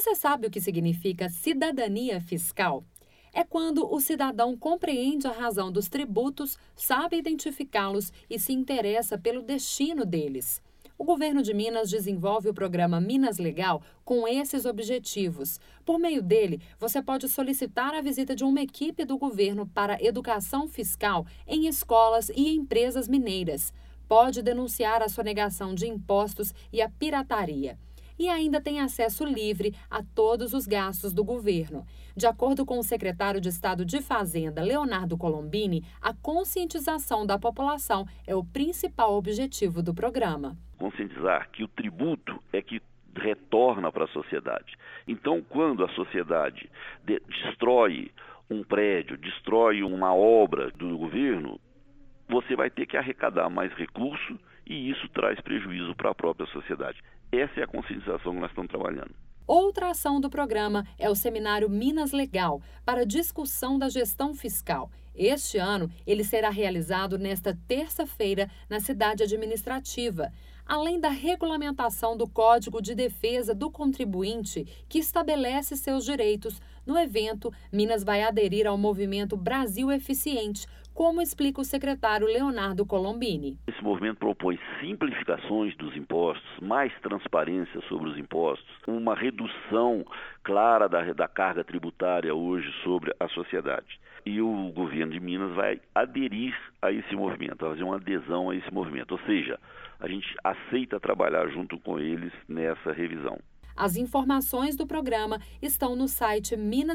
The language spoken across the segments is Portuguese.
Você sabe o que significa cidadania fiscal? É quando o cidadão compreende a razão dos tributos, sabe identificá-los e se interessa pelo destino deles. O governo de Minas desenvolve o programa Minas Legal com esses objetivos. Por meio dele, você pode solicitar a visita de uma equipe do governo para educação fiscal em escolas e empresas mineiras. Pode denunciar a sonegação de impostos e a pirataria. E ainda tem acesso livre a todos os gastos do governo. De acordo com o secretário de Estado de Fazenda, Leonardo Colombini, a conscientização da população é o principal objetivo do programa. Conscientizar que o tributo é que retorna para a sociedade. Então, quando a sociedade destrói um prédio, destrói uma obra do governo, você vai ter que arrecadar mais recurso e isso traz prejuízo para a própria sociedade. Essa é a conscientização que nós estamos trabalhando. Outra ação do programa é o seminário Minas Legal, para discussão da gestão fiscal. Este ano, ele será realizado nesta terça-feira na cidade administrativa. Além da regulamentação do Código de Defesa do Contribuinte, que estabelece seus direitos, no evento, Minas vai aderir ao movimento Brasil Eficiente, como explica o secretário Leonardo Colombini. Esse movimento propõe simplificações dos impostos, mais transparência sobre os impostos, uma redução clara da carga tributária hoje sobre a sociedade. E o governo de Minas vai aderir a esse movimento, vai fazer uma adesão a esse movimento. Ou seja, a gente aceita trabalhar junto com eles nessa revisão. As informações do programa estão no site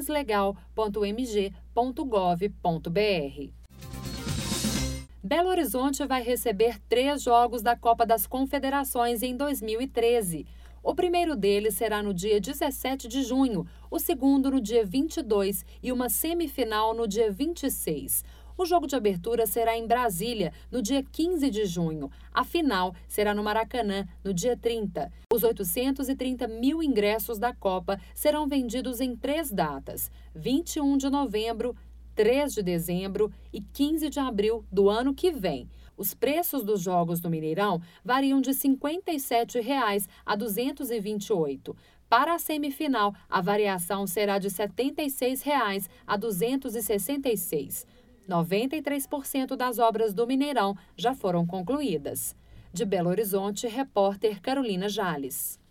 minaslegal.mg.gov.br. Belo Horizonte vai receber 3 jogos da Copa das Confederações em 2013. O primeiro deles será no dia 17 de junho, o segundo no dia 22 e uma semifinal no dia 26. O jogo de abertura será em Brasília, no dia 15 de junho. A final será no Maracanã, no dia 30. Os 830 mil ingressos da Copa serão vendidos em 3 datas: 21 de novembro, 3 de dezembro e 15 de abril do ano que vem. Os preços dos jogos do Mineirão variam de R$ 57,00 a R$ 228. Para a semifinal, a variação será de R$ 76,00 a R$ 266. 93% das obras do Mineirão já foram concluídas. De Belo Horizonte, repórter Carolina Jales.